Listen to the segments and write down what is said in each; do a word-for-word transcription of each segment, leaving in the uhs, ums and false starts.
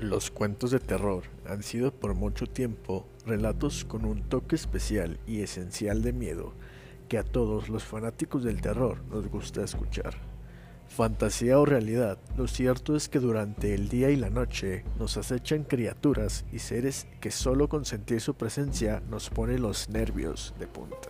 Los cuentos de terror han sido por mucho tiempo relatos con un toque especial y esencial de miedo que a todos los fanáticos del terror nos gusta escuchar. Fantasía o realidad, lo cierto es que durante el día y la noche nos acechan criaturas y seres que solo con sentir su presencia nos pone los nervios de punta.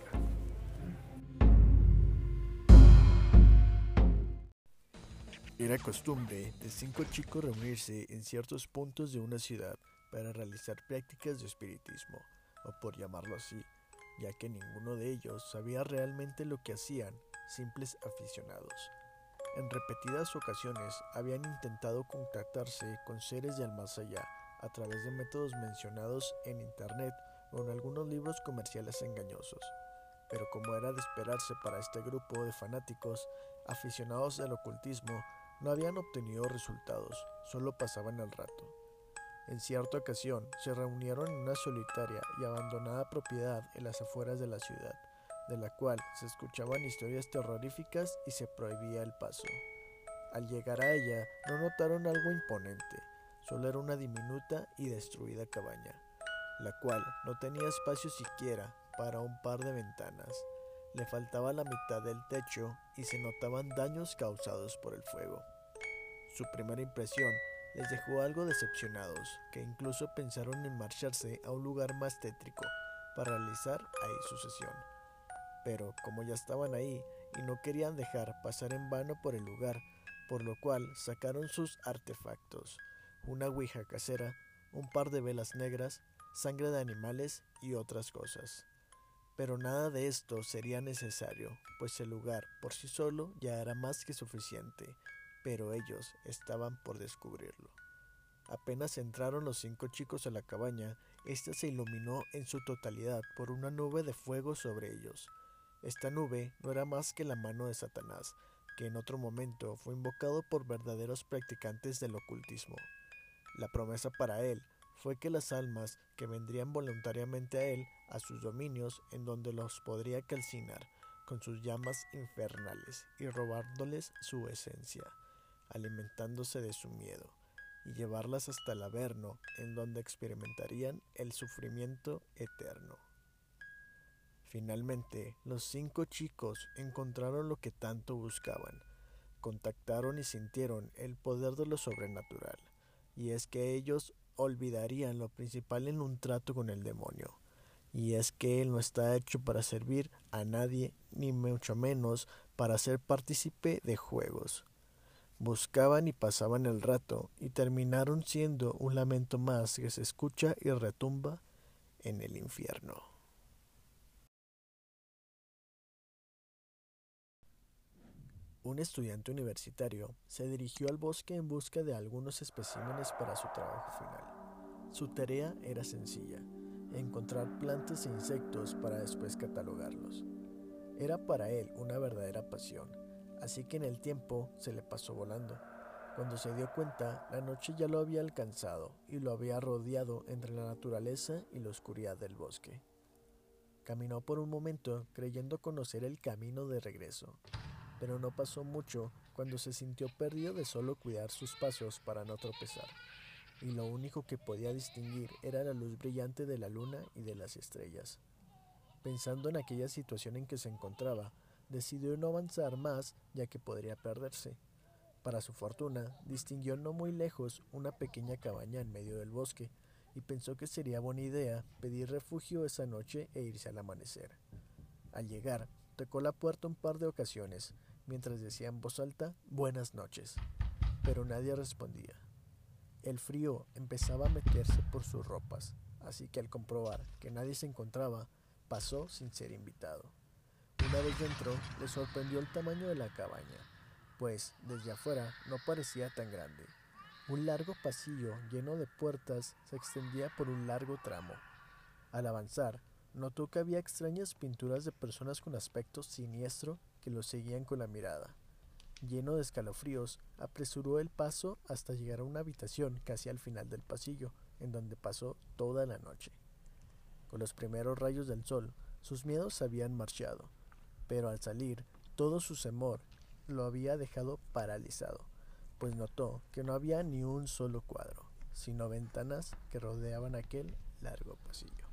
Era costumbre de cinco chicos reunirse en ciertos puntos de una ciudad para realizar prácticas de espiritismo, o por llamarlo así, ya que ninguno de ellos sabía realmente lo que hacían, simples aficionados. En repetidas ocasiones habían intentado contactarse con seres del más allá a través de métodos mencionados en internet o en algunos libros comerciales engañosos. Pero como era de esperarse para este grupo de fanáticos aficionados al ocultismo, no habían obtenido resultados, solo pasaban el rato. En cierta ocasión se reunieron en una solitaria y abandonada propiedad en las afueras de la ciudad, de la cual se escuchaban historias terroríficas y se prohibía el paso. Al llegar a ella no notaron algo imponente, solo era una diminuta y destruida cabaña, la cual no tenía espacio siquiera para un par de ventanas. Le faltaba la mitad del techo y se notaban daños causados por el fuego. Su primera impresión les dejó algo decepcionados, que incluso pensaron en marcharse a un lugar más tétrico para realizar ahí su sesión. Pero como ya estaban ahí y no querían dejar pasar en vano por el lugar, por lo cual sacaron sus artefactos, una ouija casera, un par de velas negras, sangre de animales y otras cosas. Pero nada de esto sería necesario, pues el lugar por sí solo ya era más que suficiente, pero ellos estaban por descubrirlo. Apenas entraron los cinco chicos a la cabaña, ésta se iluminó en su totalidad por una nube de fuego sobre ellos. Esta nube no era más que la mano de Satanás, que en otro momento fue invocado por verdaderos practicantes del ocultismo. La promesa para él fue que las almas que vendrían voluntariamente a él, a sus dominios, en donde los podría calcinar con sus llamas infernales y robándoles su esencia, alimentándose de su miedo, y llevarlas hasta el Averno, en donde experimentarían el sufrimiento eterno. Finalmente, los cinco chicos encontraron lo que tanto buscaban. Contactaron y sintieron el poder de lo sobrenatural, y es que ellos olvidarían lo principal en un trato con el demonio, y es que él no está hecho para servir a nadie, ni mucho menos para ser partícipe de juegos. Buscaban y pasaban el rato, y terminaron siendo un lamento más que se escucha y retumba en el infierno. Un estudiante universitario se dirigió al bosque en busca de algunos especímenes para su trabajo final. Su tarea era sencilla: encontrar plantas e insectos para después catalogarlos. Era para él una verdadera pasión, así que en el tiempo se le pasó volando. Cuando se dio cuenta, la noche ya lo había alcanzado y lo había rodeado entre la naturaleza y la oscuridad del bosque. Caminó por un momento creyendo conocer el camino de regreso, pero no pasó mucho cuando se sintió perdido de solo cuidar sus pasos para no tropezar, y lo único que podía distinguir era la luz brillante de la luna y de las estrellas. Pensando en aquella situación en que se encontraba, decidió no avanzar más, ya que podría perderse. Para su fortuna, distinguió no muy lejos una pequeña cabaña en medio del bosque, y pensó que sería buena idea pedir refugio esa noche e irse al amanecer. Al llegar, tocó la puerta un par de ocasiones, mientras decía en voz alta «buenas noches», pero nadie respondía. El frío empezaba a meterse por sus ropas, así que al comprobar que nadie se encontraba, pasó sin ser invitado. Una vez dentro, le sorprendió el tamaño de la cabaña, pues desde afuera no parecía tan grande. Un largo pasillo lleno de puertas se extendía por un largo tramo. Al avanzar, notó que había extrañas pinturas de personas con aspecto siniestro que lo seguían con la mirada. Lleno de escalofríos, apresuró el paso hasta llegar a una habitación casi al final del pasillo, en donde pasó toda la noche. Con los primeros rayos del sol, sus miedos habían marchado, pero al salir, todo su temor lo había dejado paralizado, pues notó que no había ni un solo cuadro. sino ventanas que rodeaban aquel largo pasillo.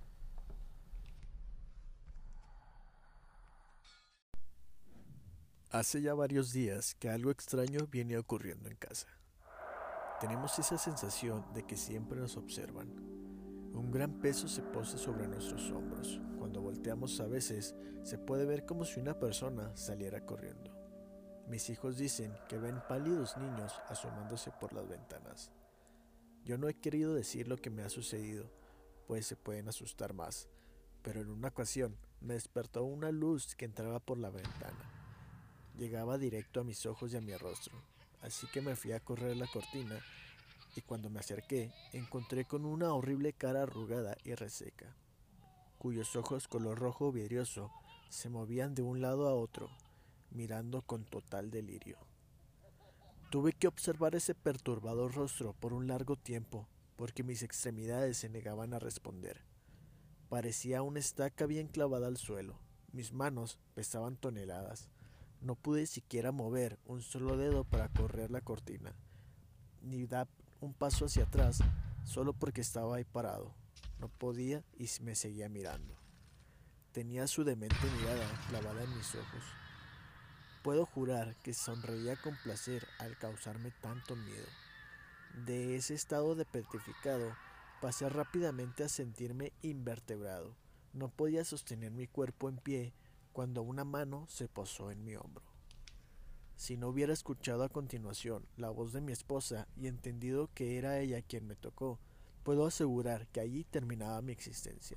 Hace ya varios días que algo extraño viene ocurriendo en casa. Tenemos esa sensación de que siempre nos observan. Un gran peso se posa sobre nuestros hombros. Cuando volteamos a veces se puede ver como si una persona saliera corriendo. Mis hijos dicen que ven pálidos niños asomándose por las ventanas. Yo no he querido decir lo que me ha sucedido, pues se pueden asustar más, pero en una ocasión me despertó una luz que entraba por la ventana. Llegaba directo a mis ojos y a mi rostro, así que me fui a correr la cortina y cuando me acerqué encontré con una horrible cara arrugada y reseca, cuyos ojos color rojo vidrioso se movían de un lado a otro, mirando con total delirio. Tuve que observar ese perturbador rostro por un largo tiempo, porque mis extremidades se negaban a responder. Parecía una estaca bien clavada al suelo. Mis manos pesaban toneladas. No pude siquiera mover un solo dedo para correr la cortina, ni dar un paso hacia atrás, solo porque estaba ahí parado. No podía y me seguía mirando. Tenía su demente mirada clavada en mis ojos. Puedo jurar que sonreía con placer al causarme tanto miedo. De ese estado de petrificado pasé rápidamente a sentirme invertebrado. No podía sostener mi cuerpo en pie cuando una mano se posó en mi hombro. Si no hubiera escuchado a continuación la voz de mi esposa y entendido que era ella quien me tocó, puedo asegurar que allí terminaba mi existencia.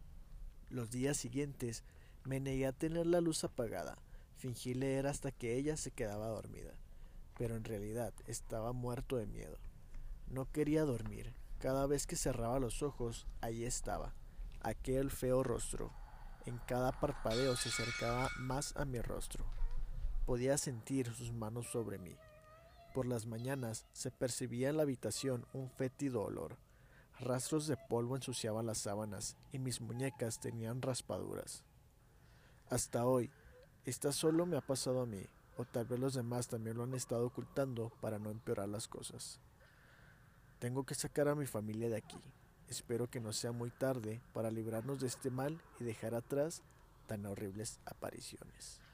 Los días siguientes me negué a tener la luz apagada. Fingí leer hasta que ella se quedaba dormida, pero en realidad estaba muerto de miedo. No quería dormir. Cada vez que cerraba los ojos, allí estaba, aquel feo rostro. En cada parpadeo se acercaba más a mi rostro. Podía sentir sus manos sobre mí. Por las mañanas se percibía en la habitación un fétido olor. Rastros de polvo ensuciaban las sábanas y mis muñecas tenían raspaduras. Hasta hoy, esta solo me ha pasado a mí, o tal vez los demás también lo han estado ocultando para no empeorar las cosas. Tengo que sacar a mi familia de aquí. Espero que no sea muy tarde para librarnos de este mal y dejar atrás tan horribles apariciones.